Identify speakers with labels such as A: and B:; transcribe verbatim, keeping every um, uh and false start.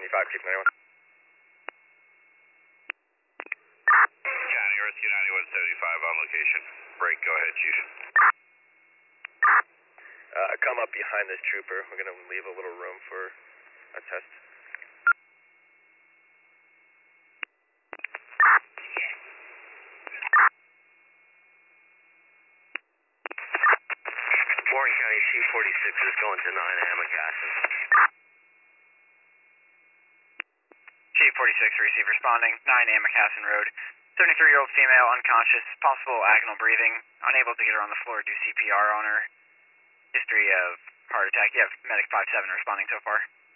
A: seventy-five, Chief ninety-one.
B: County, Rescue ninety-one seventy-five on location. Break, go ahead, Chief.
A: Uh, come up behind this trooper. We're going to leave a little room for a test.
B: Warren County two forty-six is going to nine Amacassin.
C: Chief forty-six, receive responding, nine Amacassin Road. seventy-three-year-old female, unconscious, possible agonal breathing, unable to get her on the floor, do C P R on her. History of heart attack. You have medic five seven responding so far.